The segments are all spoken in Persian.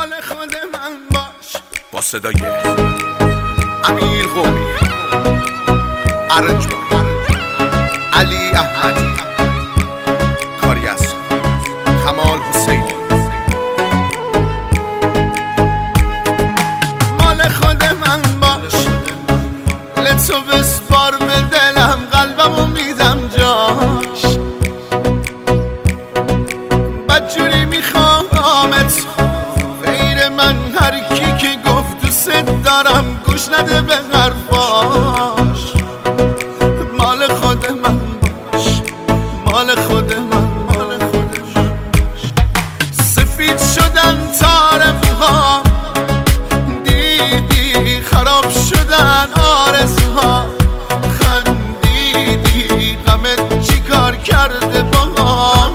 مال خود من باش. با صدای امیر قومی، ارنجبان علی احمدی، کاری از کمال حسینی. مال خود من باش، لطفو بسپار به دلم، قلبمو میدم جاش. بدجوری میخوامت غیر من، هر کی که گفت دوست دارم گوش نده به حرفاش. مال خود من باش، مال خود من، مال خود من. سفید شدن طارم‌ها، دیدی خراب شدن آرزوها. خندیدی غمت چی کار کرده باها،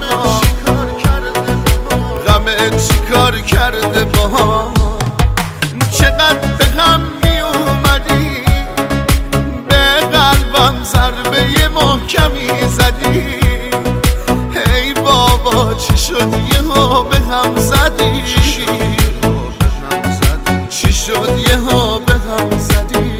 غمت چی کار کرده باها. چقدر به هم می اومدی، به قلبم ضربه محکمی زدی. ای بابا چی شد یهو به هم زدی، چی شد یهو به هم زدی.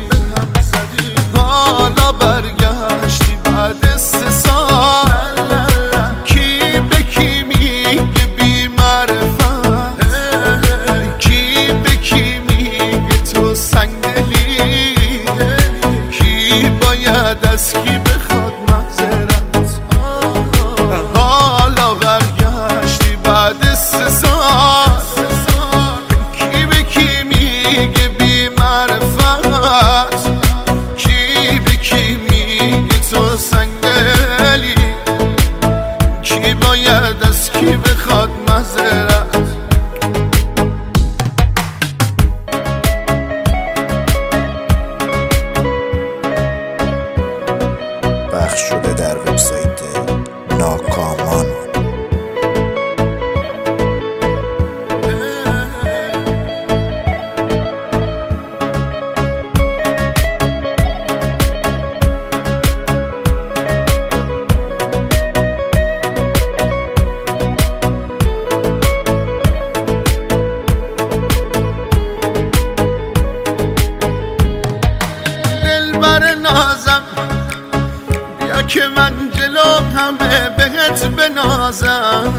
حالا برگشتی بعد 3 سال، کی به کی میگه بی معرفت، کی به کی میگه تو سنگدلی، کی باید از کی بخواد معذرت. حالا برگشتی بعد 3 سال، کی به کی میگه بی معرفت، کی به کی میگه تو سنگدلی، کی باید از کی بخواد معذرت. پخش شده در وبسایت ناکامان. دلبر نازم بیا که من جلو همه بهت بنازم.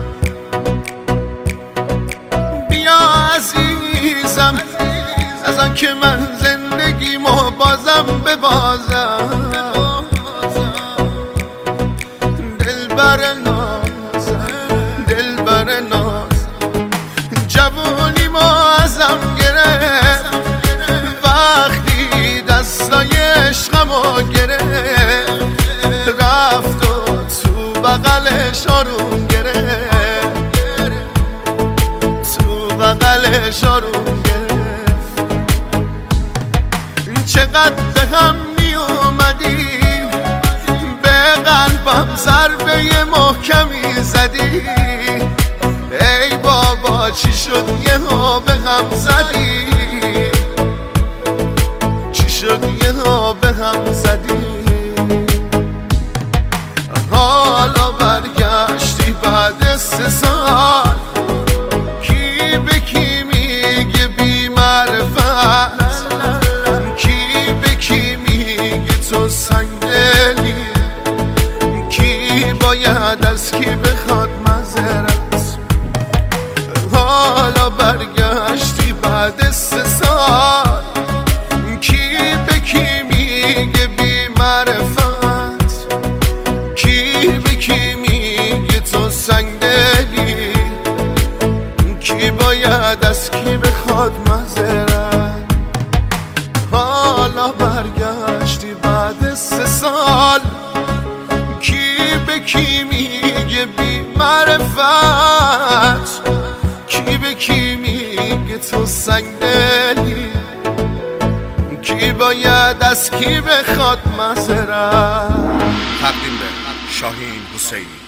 بیا عزیزم از آن که من زندگیمو بازم ببازم. دلبر نازم، دلبر نازم، جوونیمو ازم گرفت وقتی دستای عشقمو گرفت. رفت و تو بغلش آروم گرفت، تو بغلش آروم گرفت. چقدر به هم می اومدیم، به قلبم ضربه محکمی زدی. ای بابا چی شد یهو به هم زدی، چی شد یهو به هم زدی. حالا برگشتی بعد 3 سال، کی به کی میگه بی معرفت، کی به کی میگه تو سنگدلی، کی باید از کی بخواد معذرت. حالا برگشتی بعد 3 سال، کی به کی میگه بی معرفت، کی به کی میگه تو سنگدلی، کی باید از کی بخواد معذرت. حالا برگشتی بعد 3 سال، کی به کی میگه بی معرفت، کی به کی میگه تو سنگدلی، کی باید از کی بخواد معذرت. تقدیم به شاهین حسینی.